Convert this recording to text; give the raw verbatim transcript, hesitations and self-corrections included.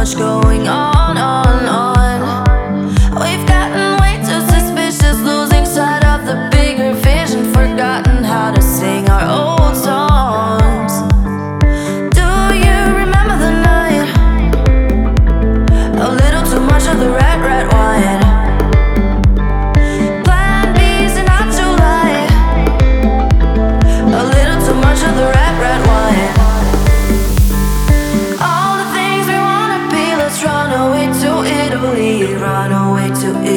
much going on, on, on. We've gotten way too suspicious, losing sight of the bigger vision, forgotten how to sing our old songs. Do you remember the night? A little too much of the red, red wine. Plan B's are not too light. A little too much of the red, red wine. All the things we wanna be, let's run away to Italy, run away to Italy.